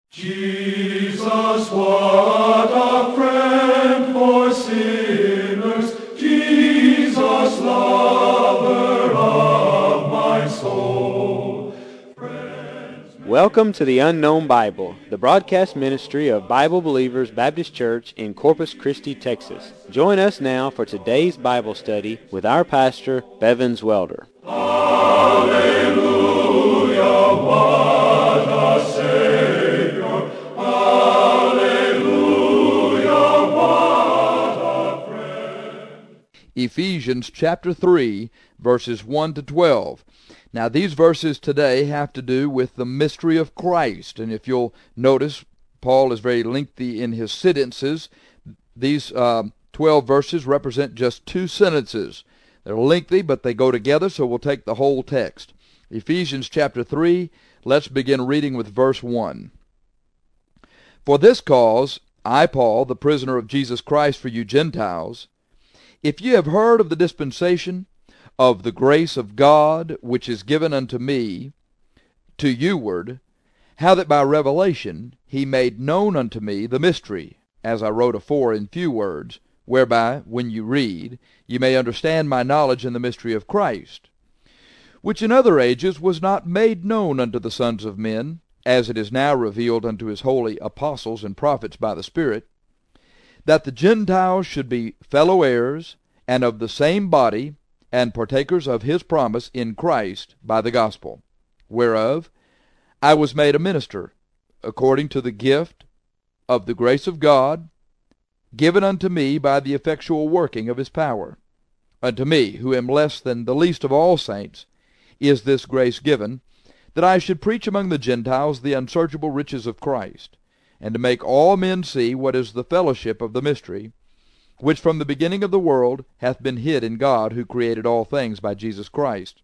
Jesus, what a friend for sinners, Jesus, lover of my soul. Welcome to the Unknown Bible, the broadcast ministry of Bible Believers Baptist Church in Corpus Christi, Texas. Join us now for today's Bible study with our pastor, Bevins Welder. Hallelujah, what a Savior. Hallelujah, what a friend. Ephesians chapter 3, verses 1 to 12. Now, these verses today have to do with the mystery of Christ. And if you'll notice, Paul is very lengthy in his sentences. These 12 verses represent just two sentences. They're lengthy, but they go together, so we'll take the whole text. Ephesians chapter 3, let's begin reading with verse 1. For this cause, I, Paul, the prisoner of Jesus Christ for you Gentiles, if ye have heard of the dispensation of the grace of God, which is given unto me, to youward, how that by revelation he made known unto me the mystery, as I wrote afore in few words, whereby, when you read, ye may understand my knowledge in the mystery of Christ, which in other ages was not made known unto the sons of men, as it is now revealed unto his holy apostles and prophets by the Spirit, that the Gentiles should be fellow heirs, and of the same body, and partakers of his promise in Christ by the gospel, whereof I was made a minister, according to the gift of the grace of God, given unto me by the effectual working of his power. Unto me, who am less than the least of all saints, is this grace given, that I should preach among the Gentiles the unsearchable riches of Christ, and to make all men see what is the fellowship of the mystery, which from the beginning of the world hath been hid in God, who created all things by Jesus Christ,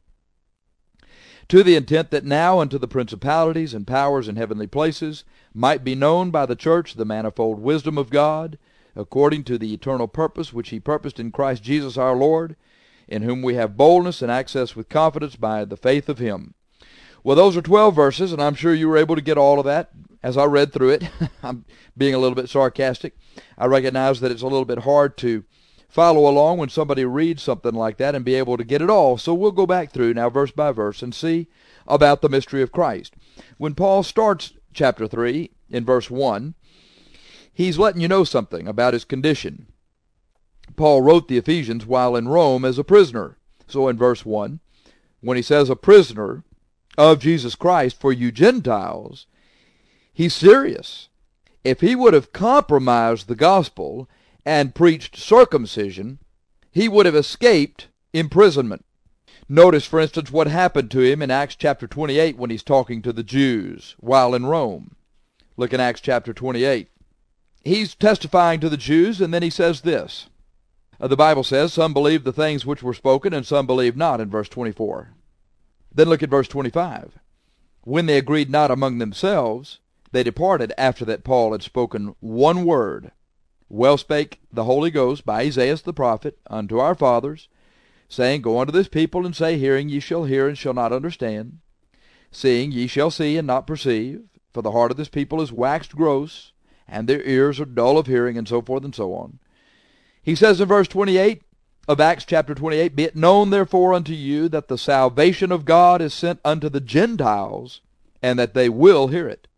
to the intent that now unto the principalities and powers in heavenly places might be known by the church the manifold wisdom of God, according to the eternal purpose which he purposed in Christ Jesus our Lord, in whom we have boldness and access with confidence by the faith of him. Well, those are 12 verses, and I'm sure you were able to get all of that as I read through it. I'm being a little bit sarcastic. I recognize that it's a little bit hard to follow along when somebody reads something like that and be able to get it all. So we'll go back through now verse by verse and see about the mystery of Christ. When Paul starts chapter 3 in verse 1, he's letting you know something about his condition. Paul wrote the Ephesians while in Rome as a prisoner. So in verse 1, when he says a prisoner of Jesus Christ for you Gentiles, he's serious. If he would have compromised the gospel and preached circumcision, he would have escaped imprisonment. Notice, for instance, what happened to him in Acts chapter 28 when he's talking to the Jews while in Rome. Look in Acts chapter 28. He's testifying to the Jews, and then he says this. The Bible says, some believed the things which were spoken, and some believed not, in verse 24. Then look at verse 25. When they agreed not among themselves, they departed after that Paul had spoken one word. Well spake the Holy Ghost by Isaiah the prophet unto our fathers, saying, Go unto this people, and say, Hearing ye shall hear, and shall not understand. Seeing ye shall see, and not perceive. For the heart of this people is waxed gross, and their ears are dull of hearing, and so forth and so on. He says in verse 28 of Acts chapter 28, Be it known therefore unto you that the salvation of God is sent unto the Gentiles, and that they will hear it.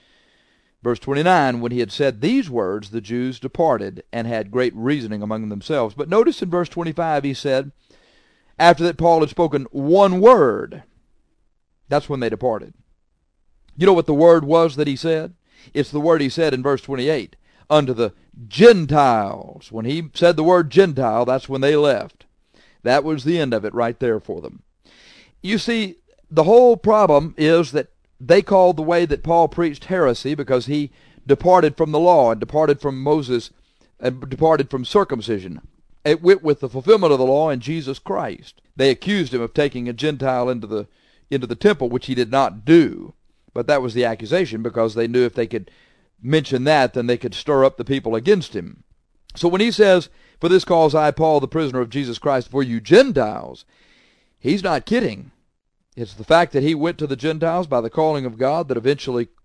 Verse 29, when he had said these words, the Jews departed, and had great reasoning among themselves. But notice in verse 25 he said, after that Paul had spoken one word, that's when they departed. You know what the word was that he said? It's the word he said in verse 28, unto the Gentiles. When he said the word Gentile, that's when they left. That was the end of it right there for them. You see, the whole problem is that they called the way that Paul preached heresy because he departed from the law and departed from Moses and departed from circumcision. It went with the fulfillment of the law in Jesus Christ. They accused him of taking a Gentile into the temple, which he did not do. But that was the accusation because they knew if they could mention that, then they could stir up the people against him. So when he says, For this cause I, Paul, the prisoner of Jesus Christ, for you Gentiles, he's not kidding. It's the fact that he went to the Gentiles by the calling of God that eventually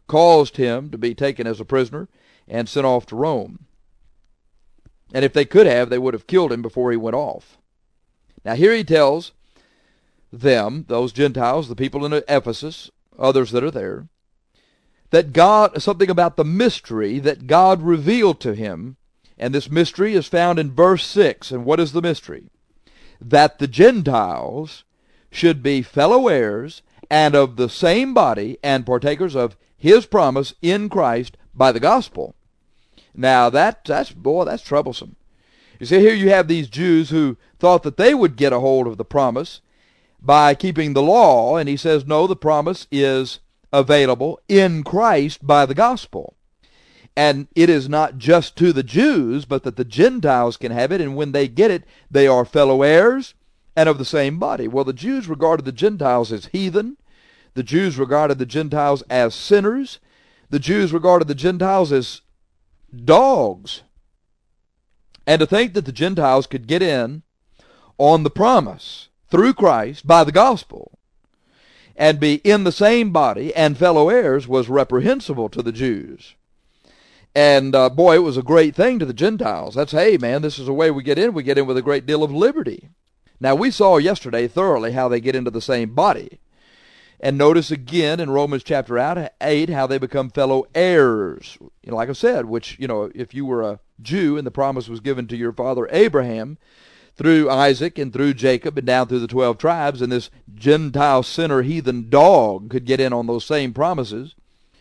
caused him to be taken as a prisoner and sent off to Rome. And if they could have, they would have killed him before he went off. Now here he tells them, those Gentiles, the people in Ephesus, others that are there, that God, something about the mystery that God revealed to him, and this mystery is found in verse 6. And what is the mystery? That the Gentiles should be fellow heirs and of the same body and partakers of his promise in Christ by the gospel. Now that's troublesome. You see, here you have these Jews who thought that they would get a hold of the promise by keeping the law, and he says, no, the promise is available in Christ by the gospel. And it is not just to the Jews, but that the Gentiles can have it, and when they get it, they are fellow heirs and of the same body. Well, the Jews regarded the Gentiles as heathen. The Jews regarded the Gentiles as sinners. The Jews regarded the Gentiles as dogs. And to think that the Gentiles could get in on the promise through Christ by the gospel and be in the same body and fellow heirs was reprehensible to the Jews. And boy, it was a great thing to the Gentiles. That's, hey man, this is a way we get in. We get in with a great deal of liberty. Now we saw yesterday thoroughly how they get into the same body. And notice again in Romans chapter 8 how they become fellow heirs. You know, like I said, which, you know, if you were a Jew and the promise was given to your father Abraham through Isaac and through Jacob and down through the 12 tribes, and this Gentile sinner heathen dog could get in on those same promises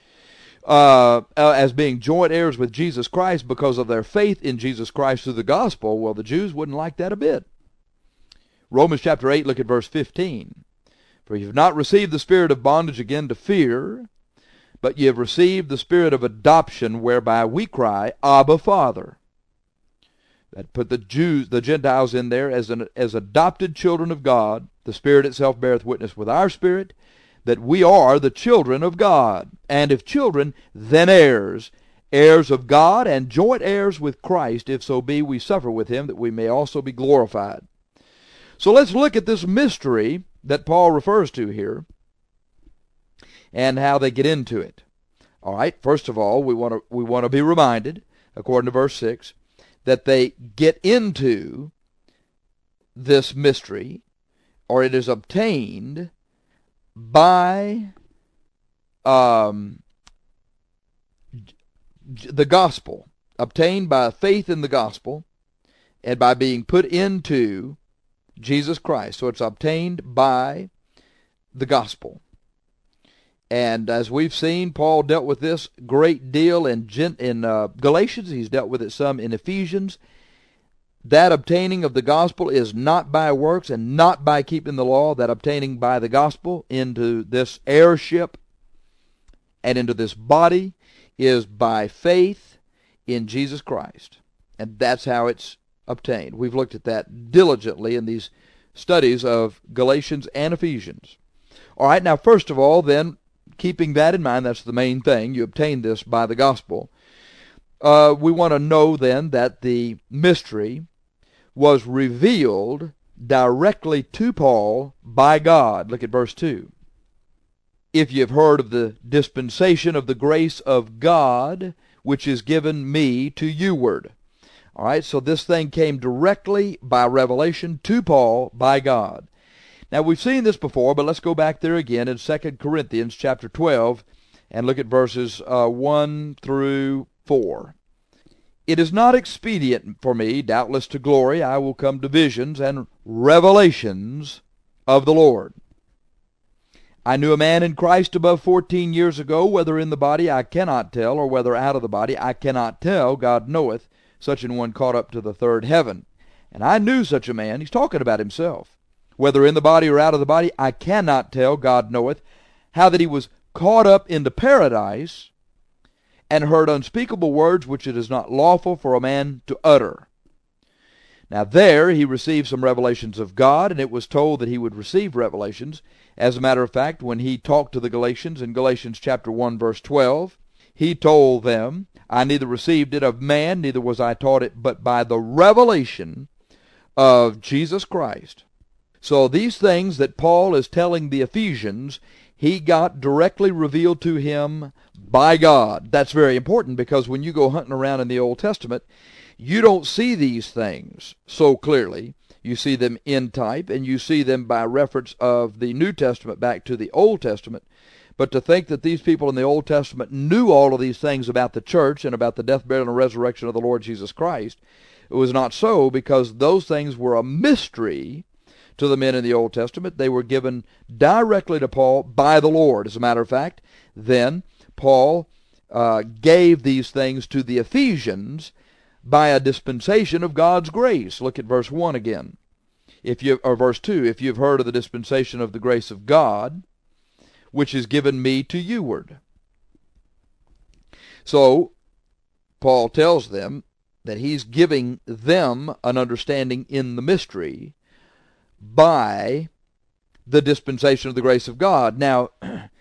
as being joint heirs with Jesus Christ because of their faith in Jesus Christ through the gospel, well, the Jews wouldn't like that a bit. Romans chapter 8, look at verse 15. For you have not received the spirit of bondage again to fear, but ye have received the spirit of adoption, whereby we cry, Abba, Father. That put the Gentiles in there as adopted children of God. The Spirit itself beareth witness with our spirit that we are the children of God. And if children, then heirs, heirs of God, and joint heirs with Christ, if so be we suffer with him, that we may also be glorified. So let's look at this mystery that Paul refers to here and how they get into it. All right, first of all, we want to be reminded, according to verse 6, that they get into this mystery, or it is obtained by the gospel, obtained by faith in the gospel, and by being put into Jesus Christ. So it's obtained by the gospel. And as we've seen, Paul dealt with this great deal in Galatians. He's dealt with it some in Ephesians. That obtaining of the gospel is not by works and not by keeping the law. That obtaining by the gospel into this heirship and into this body is by faith in Jesus Christ. And that's how it's obtained. We've looked at that diligently in these studies of Galatians and Ephesians. All right, now first of all, then, keeping that in mind, that's the main thing. You obtain this by the gospel. We want to know then that the mystery was revealed directly to Paul by God. Look at verse 2. If ye have heard of the dispensation of the grace of God, which is given me to youward. All right, so this thing came directly by revelation to Paul by God. Now, we've seen this before, but let's go back there again in 2 Corinthians chapter 12 and look at verses 1 through 4. It is not expedient for me, doubtless to glory, I will come to visions and revelations of the Lord. I knew a man in Christ above 14 years ago, whether in the body I cannot tell, or whether out of the body I cannot tell, God knoweth, such an one caught up to the third heaven. And I knew such a man, he's talking about himself, whether in the body or out of the body, I cannot tell, God knoweth, how that he was caught up into paradise, and heard unspeakable words which it is not lawful for a man to utter. Now there he received some revelations of God, and it was told that he would receive revelations. As a matter of fact, when he talked to the Galatians in Galatians chapter 1, verse 12, he told them, I neither received it of man, neither was I taught it, but by the revelation of Jesus Christ. So these things that Paul is telling the Ephesians, he got directly revealed to him by God. That's very important, because when you go hunting around in the Old Testament, you don't see these things so clearly. You see them in type, and you see them by reference of the New Testament back to the Old Testament. But to think that these people in the Old Testament knew all of these things about the church and about the death, burial, and resurrection of the Lord Jesus Christ, it was not so, because those things were a mystery to the men in the Old Testament. They were given directly to Paul by the Lord. As a matter of fact, then Paul gave these things to the Ephesians by a dispensation of God's grace. Look at verse 1 again. Or verse 2, if you've heard of the dispensation of the grace of God, which is given me to youward. So, Paul tells them that he's giving them an understanding in the mystery by the dispensation of the grace of God. Now,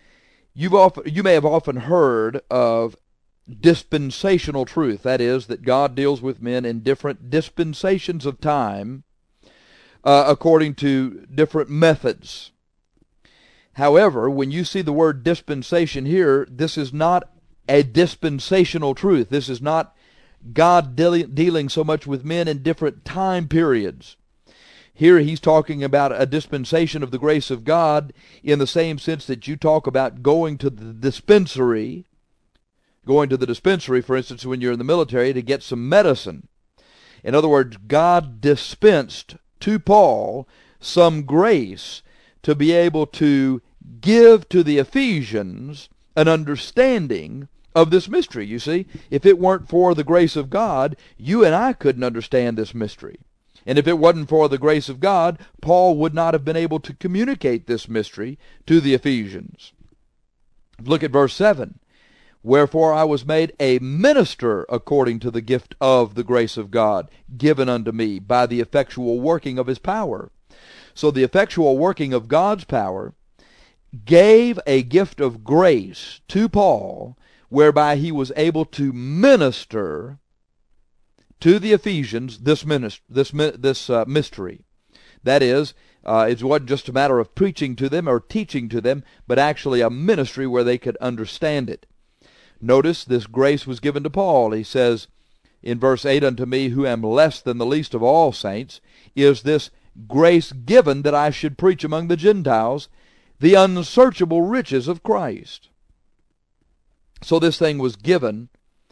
you may have often heard of dispensational truth. That is, that God deals with men in different dispensations of time according to different methods. However, when you see the word dispensation here, this is not a dispensational truth. This is not God dealing so much with men in different time periods. Here he's talking about a dispensation of the grace of God in the same sense that you talk about going to the dispensary. Going to the dispensary, for instance, when you're in the military to get some medicine. In other words, God dispensed to Paul some grace to be able to give to the Ephesians an understanding of this mystery. You see, if it weren't for the grace of God, you and I couldn't understand this mystery. And if it wasn't for the grace of God, Paul would not have been able to communicate this mystery to the Ephesians. Look at verse 7. Wherefore I was made a minister according to the gift of the grace of God, given unto me by the effectual working of his power. So the effectual working of God's power gave a gift of grace to Paul, whereby he was able to minister to the Ephesians this mystery. That is, it wasn't just a matter of preaching to them or teaching to them, but actually a ministry where they could understand it. Notice this grace was given to Paul. He says in verse 8, Unto me, who am less than the least of all saints, is this grace given that I should preach among the Gentiles the unsearchable riches of Christ. So this thing was given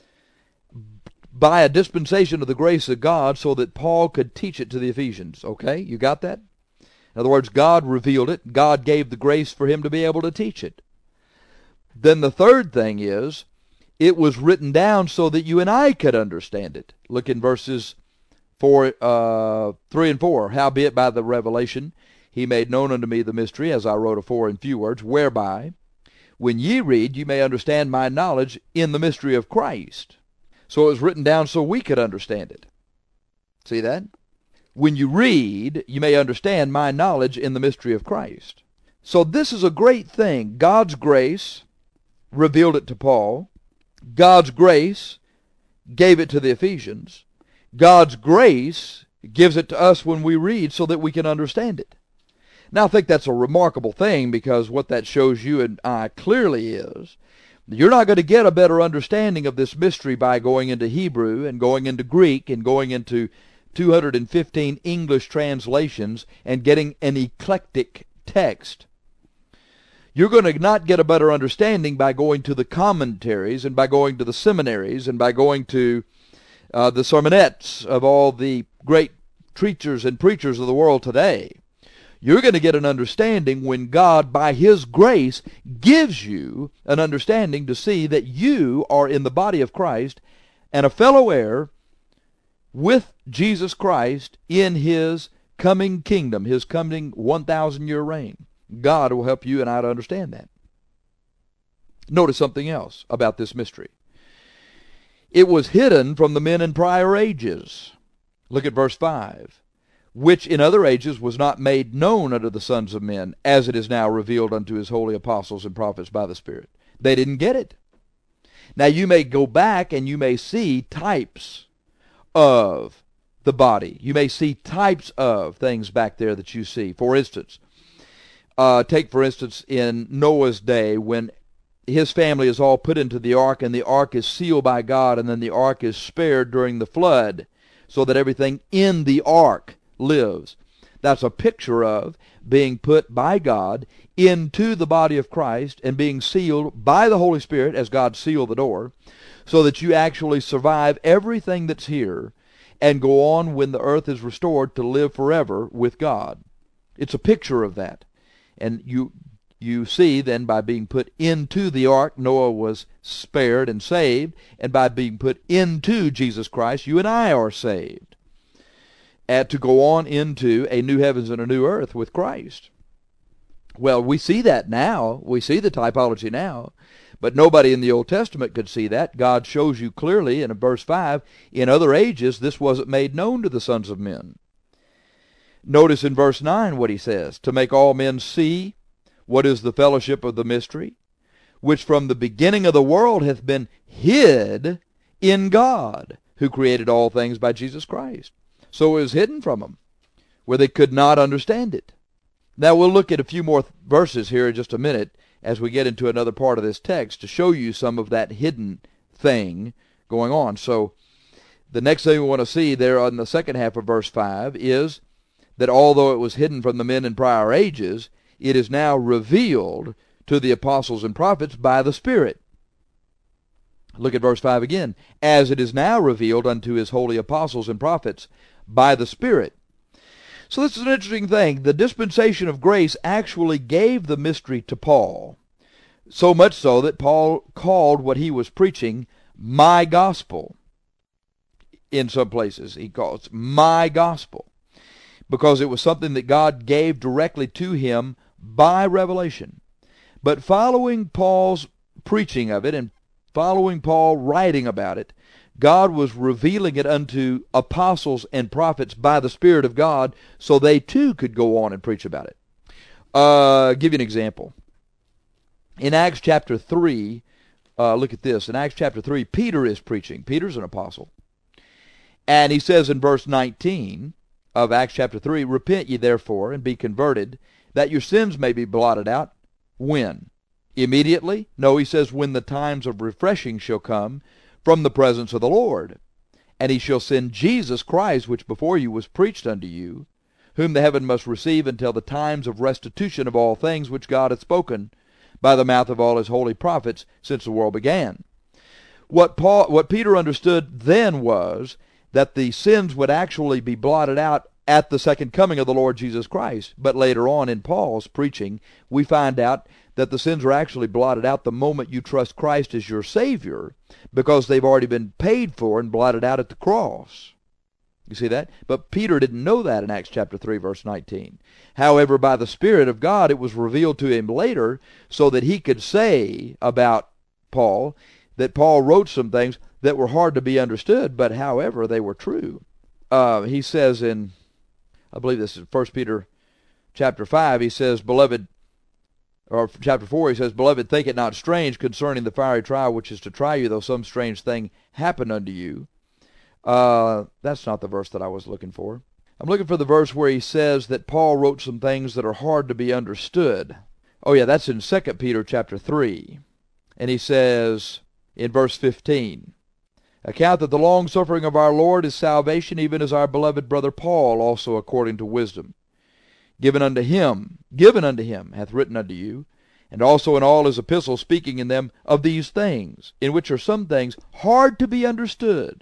by a dispensation of the grace of God so that Paul could teach it to the Ephesians. Okay, you got that? In other words, God revealed it. God gave the grace for him to be able to teach it. Then the third thing is, it was written down so that you and I could understand it. Look in verses 3 and 4. Howbeit by the revelation he made known unto me the mystery, as I wrote afore in few words, whereby, when ye read, you may understand my knowledge in the mystery of Christ. So it was written down so we could understand it. See that? When you read, you may understand my knowledge in the mystery of Christ. So this is a great thing. God's grace revealed it to Paul. God's grace gave it to the Ephesians. God's grace gives it to us when we read so that we can understand it. Now, I think that's a remarkable thing, because what that shows you and I clearly is you're not going to get a better understanding of this mystery by going into Hebrew and going into Greek and going into 215 English translations and getting an eclectic text. You're going to not get a better understanding by going to the commentaries and by going to the seminaries and by going to the sermonettes of all the great teachers and preachers of the world today. You're going to get an understanding when God, by his grace, gives you an understanding to see that you are in the body of Christ and a fellow heir with Jesus Christ in his coming kingdom, his coming 1,000-year reign. God will help you and I to understand that. Notice something else about this mystery. It was hidden from the men in prior ages. Look at verse 5. Which in other ages was not made known unto the sons of men, as it is now revealed unto his holy apostles and prophets by the Spirit. They didn't get it. Now you may go back and you may see types of the body. You may see types of things back there that you see. For instance, Take, for instance, in Noah's day, when his family is all put into the ark, and the ark is sealed by God, and then the ark is spared during the flood, so that everything in the ark lives. That's a picture of being put by God into the body of Christ and being sealed by the Holy Spirit as God sealed the door, so that you actually survive everything that's here and go on when the earth is restored to live forever with God. It's a picture of that. And you see then, by being put into the ark, Noah was spared and saved, and by being put into Jesus Christ, you and I are saved, and to go on into a new heavens and a new earth with Christ. Well, we see that now. We see the typology now. But nobody in the Old Testament could see that. God shows you clearly in verse 5, in other ages this wasn't made known to the sons of men. Notice in verse 9 what he says, to make all men see what is the fellowship of the mystery, which from the beginning of the world hath been hid in God, who created all things by Jesus Christ. So it was hidden from them, where they could not understand it. Now we'll look at a few more verses here in just a minute as we get into another part of this text to show you some of that hidden thing going on. So the next thing we want to see there on the second half of verse 5 is that although it was hidden from the men in prior ages, it is now revealed to the apostles and prophets by the Spirit. Look at verse 5 again. As it is now revealed unto his holy apostles and prophets by the Spirit. So this is an interesting thing. The dispensation of grace actually gave the mystery to Paul, so much so that Paul called what he was preaching my gospel. In some places he calls my gospel, because it was something that God gave directly to him by revelation. But following Paul's preaching of it and following Paul writing about it, God was revealing it unto apostles and prophets by the Spirit of God, so they too could go on and preach about it. Give you an example. In Acts chapter 3, look at this. In Acts chapter 3, Peter is preaching. Peter's an apostle. And he says in verse 19 of Acts chapter 3, repent ye therefore, and be converted, that your sins may be blotted out. When? Immediately? No, he says, when the times of refreshing shall come from the presence of the Lord. And he shall send Jesus Christ, which before you was preached unto you, whom the heaven must receive until the times of restitution of all things which God hath spoken by the mouth of all his holy prophets since the world began. What Peter understood then was that the sins would actually be blotted out at the second coming of the Lord Jesus Christ. But later on in Paul's preaching, we find out that the sins are actually blotted out the moment you trust Christ as your Savior, because they've already been paid for and blotted out at the cross. You see that? But Peter didn't know that in Acts chapter 3, verse 19. However, by the Spirit of God, it was revealed to him later so that he could say about Paul that Paul wrote some things that were hard to be understood, but however, they were true. He says in, I believe this is 1 Peter chapter 5, he says, beloved, or chapter 4, he says, beloved, think it not strange concerning the fiery trial which is to try you, though some strange thing happen unto you. That's not the verse that I was looking for. I'm looking for the verse where he says that Paul wrote some things that are hard to be understood. Oh yeah, that's in 2 Peter chapter 3. And he says in verse 15, account that the long-suffering of our Lord is salvation, even as our beloved brother Paul also according to wisdom given unto him, hath written unto you, and also in all his epistles, speaking in them of these things, in which are some things hard to be understood.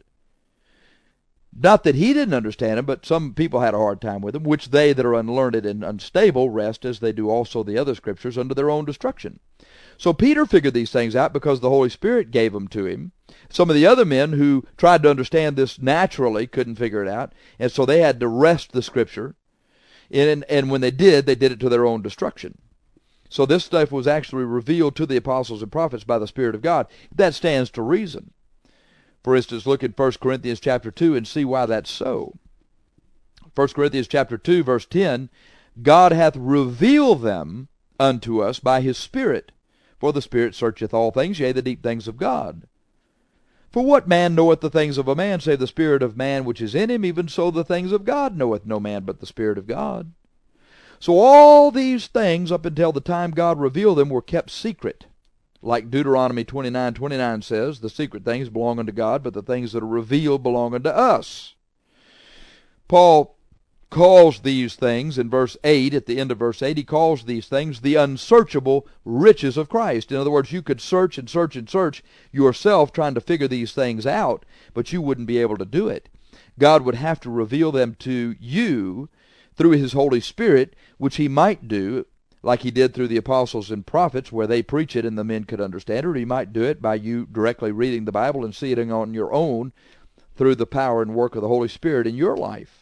Not that he didn't understand them, but some people had a hard time with them, which they that are unlearned and unstable wrest, as they do also the other scriptures, unto their own destruction. So Peter figured these things out because the Holy Spirit gave them to him. Some of the other men who tried to understand this naturally couldn't figure it out, and so they had to wrest the scripture. And when they did it to their own destruction. So this stuff was actually revealed to the apostles and prophets by the Spirit of God. That stands to reason. For instance, look at 1 Corinthians chapter 2 and see why that's so. 1 Corinthians chapter 2, verse 10, God hath revealed them unto us by his Spirit, for the Spirit searcheth all things, yea, the deep things of God. For what man knoweth the things of a man, save the spirit of man which is in him? Even so the things of God knoweth no man but the Spirit of God. So all these things, up until the time God revealed them, were kept secret. Like Deuteronomy 29:29 says, the secret things belong unto God, but the things that are revealed belong unto us. Paul calls these things in verse 8, at the end of verse 8, he calls these things the unsearchable riches of Christ. In other words, you could search and search and search yourself trying to figure these things out, but you wouldn't be able to do it. God would have to reveal them to you through his Holy Spirit, which he might do like he did through the apostles and prophets, where they preach it and the men could understand it, or he might do it by you directly reading the Bible and seeing it on your own through the power and work of the Holy Spirit in your life.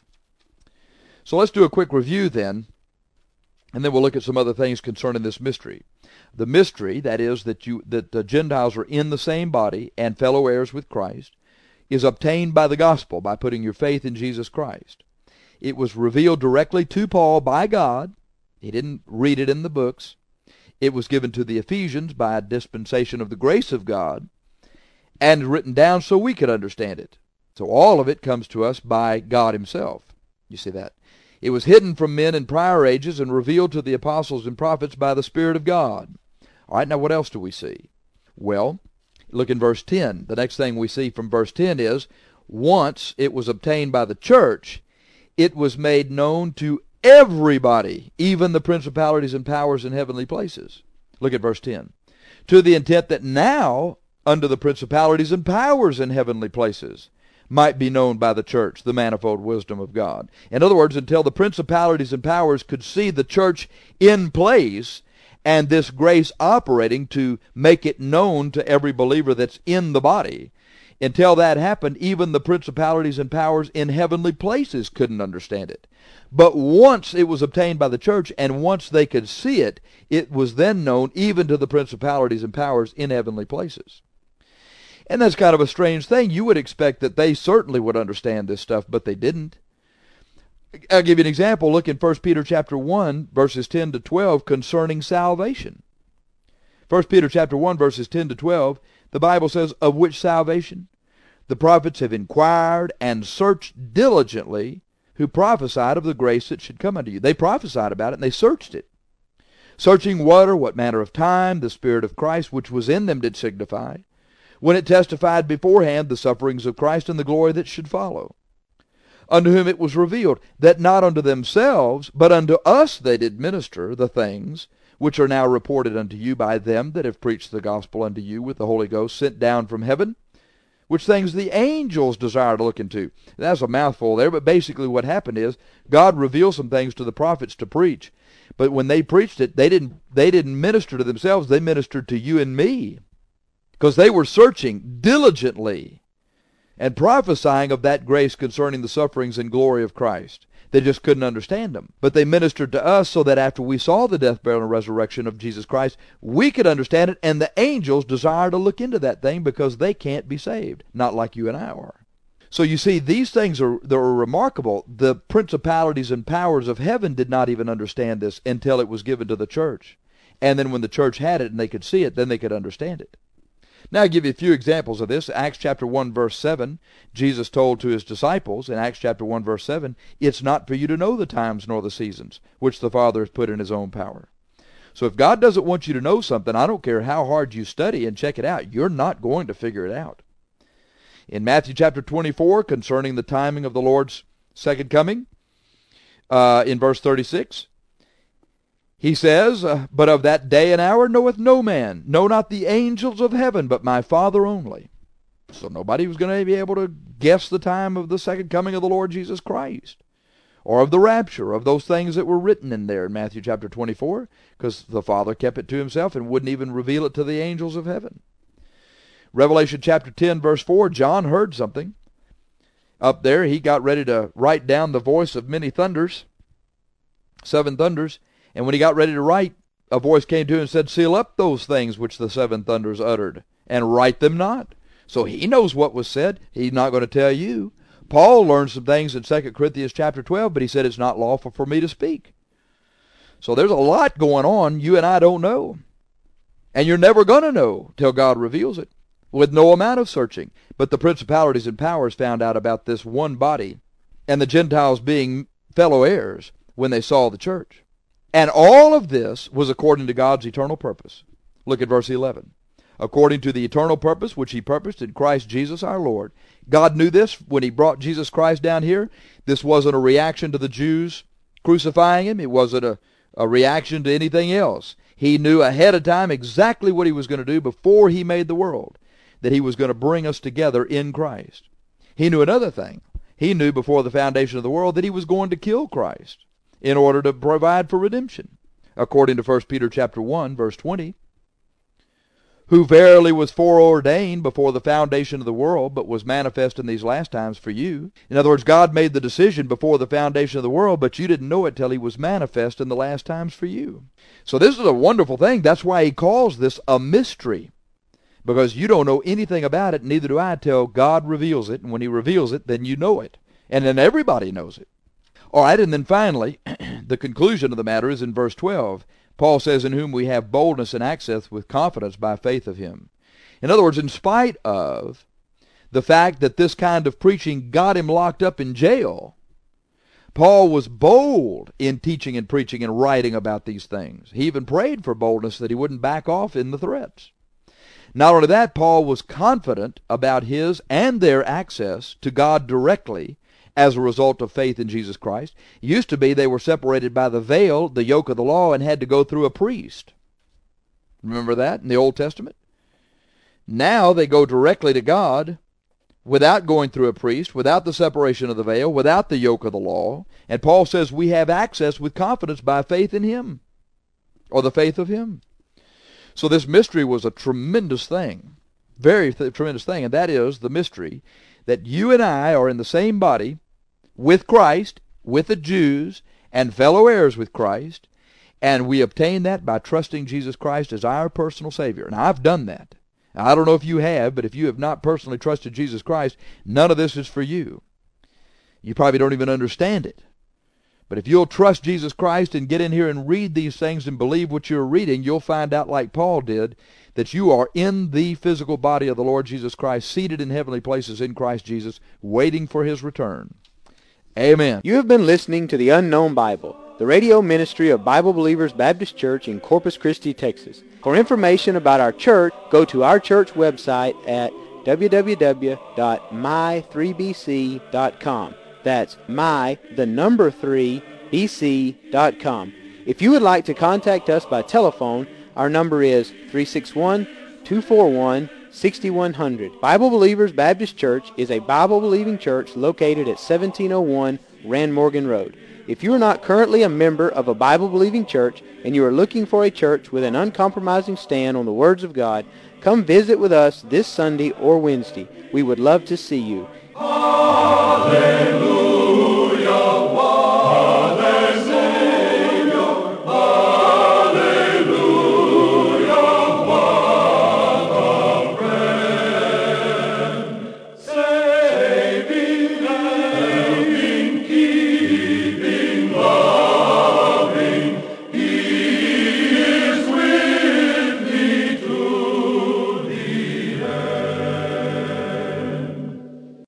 So let's do a quick review then, and then we'll look at some other things concerning this mystery. The mystery, that is, that the Gentiles are in the same body and fellow heirs with Christ, is obtained by the gospel, by putting your faith in Jesus Christ. It was revealed directly to Paul by God. He didn't read it in the books. It was given to the Ephesians by a dispensation of the grace of God, and written down so we could understand it. So all of it comes to us by God himself. You see that? It was hidden from men in prior ages and revealed to the apostles and prophets by the Spirit of God. All right, now what else do we see? Well, look in verse 10. The next thing we see from verse 10 is, once it was obtained by the church, it was made known to everybody, even the principalities and powers in heavenly places. Look at verse 10. To the intent that now, under the principalities and powers in heavenly places, might be known by the church the manifold wisdom of God. In other words, until the principalities and powers could see the church in place and this grace operating to make it known to every believer that's in the body, until that happened, even the principalities and powers in heavenly places couldn't understand it. But once it was obtained by the church, and once they could see it, it was then known even to the principalities and powers in heavenly places. And that's kind of a strange thing. You would expect that they certainly would understand this stuff, but they didn't. I'll give you an example. Look in 1 Peter chapter 1, verses 10 to 12, concerning salvation. 1 Peter chapter 1, verses 10 to 12, the Bible says, of which salvation the prophets have inquired and searched diligently, who prophesied of the grace that should come unto you. They prophesied about it, and they searched it. Searching what manner of time the Spirit of Christ which was in them did signify, when it testified beforehand the sufferings of Christ and the glory that should follow. Unto whom it was revealed, that not unto themselves, but unto us they did minister the things which are now reported unto you by them that have preached the gospel unto you with the Holy Ghost sent down from heaven, which things the angels desire to look into. That's a mouthful there, but basically what happened is God revealed some things to the prophets to preach, but when they preached it, they didn't minister to themselves, they ministered to you and me, because they were searching diligently and prophesying of that grace concerning the sufferings and glory of Christ. They just couldn't understand them. But they ministered to us so that after we saw the death, burial, and resurrection of Jesus Christ, we could understand it, and the angels desire to look into that thing because they can't be saved, not like you and I are. So you see, these things are remarkable. The principalities and powers of heaven did not even understand this until it was given to the church. And then when the church had it and they could see it, then they could understand it. Now I'll give you a few examples of this. Acts chapter 1, verse 7, Jesus told to his disciples in Acts chapter 1, verse 7, it's not for you to know the times nor the seasons, which the Father has put in his own power. So if God doesn't want you to know something, I don't care how hard you study and check it out, you're not going to figure it out. In Matthew chapter 24, concerning the timing of the Lord's second coming, in verse 36, he says, but of that day and hour knoweth no man, no not the angels of heaven, but my Father only. So nobody was going to be able to guess the time of the second coming of the Lord Jesus Christ, or of the rapture, of those things that were written in there in Matthew chapter 24, because the Father kept it to himself and wouldn't even reveal it to the angels of heaven. Revelation chapter 10, verse 4, John heard something. Up there, he got ready to write down the voice of many thunders, 7 thunders, and when he got ready to write, a voice came to him and said, seal up those things which the 7 thunders uttered, and write them not. So he knows what was said. He's not going to tell you. Paul learned some things in 2 Corinthians chapter 12, but he said it's not lawful for me to speak. So there's a lot going on you and I don't know. And you're never going to know till God reveals it, with no amount of searching. But the principalities and powers found out about this one body, and the Gentiles being fellow heirs when they saw the church. And all of this was according to God's eternal purpose. Look at verse 11. According to the eternal purpose which he purposed in Christ Jesus our Lord. God knew this when he brought Jesus Christ down here. This wasn't a reaction to the Jews crucifying him. It wasn't a reaction to anything else. He knew ahead of time exactly what he was going to do before he made the world, that he was going to bring us together in Christ. He knew another thing. He knew before the foundation of the world that he was going to kill Christ in order to provide for redemption. According to 1 Peter chapter 1, verse 20, who verily was foreordained before the foundation of the world, but was manifest in these last times for you. In other words, God made the decision before the foundation of the world, but you didn't know it till he was manifest in the last times for you. So this is a wonderful thing. That's why he calls this a mystery, because you don't know anything about it, neither do I, till God reveals it. And when he reveals it, then you know it. And then everybody knows it. All right, and then finally, the conclusion of the matter is in verse 12. Paul says, in whom we have boldness and access with confidence by faith of him. In other words, in spite of the fact that this kind of preaching got him locked up in jail, Paul was bold in teaching and preaching and writing about these things. He even prayed for boldness that he wouldn't back off in the threats. Not only that, Paul was confident about his and their access to God directly as a result of faith in Jesus Christ. It used to be they were separated by the veil, the yoke of the law, and had to go through a priest. Remember that in the Old Testament? Now they go directly to God without going through a priest, without the separation of the veil, without the yoke of the law. And Paul says we have access with confidence by faith in him, or the faith of him. So this mystery was a tremendous thing, very tremendous thing, and that is the mystery that you and I are in the same body with Christ, with the Jews, and fellow heirs with Christ, and we obtain that by trusting Jesus Christ as our personal Savior. And I've done that. Now, I don't know if you have, but if you have not personally trusted Jesus Christ, none of this is for you. You probably don't even understand it. But if you'll trust Jesus Christ and get in here and read these things and believe what you're reading, you'll find out, like Paul did, that you are in the physical body of the Lord Jesus Christ, seated in heavenly places in Christ Jesus, waiting for his return. Amen. You have been listening to The Unknown Bible, the radio ministry of Bible Believers Baptist Church in Corpus Christi, Texas. For information about our church, go to our church website at www.my3bc.com. That's my3bc.com. If you would like to contact us by telephone, our number is 361-241-6100. Bible Believers Baptist Church is a Bible-believing church located at 1701 Rand Morgan Road. If you are not currently a member of a Bible-believing church and you are looking for a church with an uncompromising stand on the words of God, come visit with us this Sunday or Wednesday. We would love to see you. Hallelujah.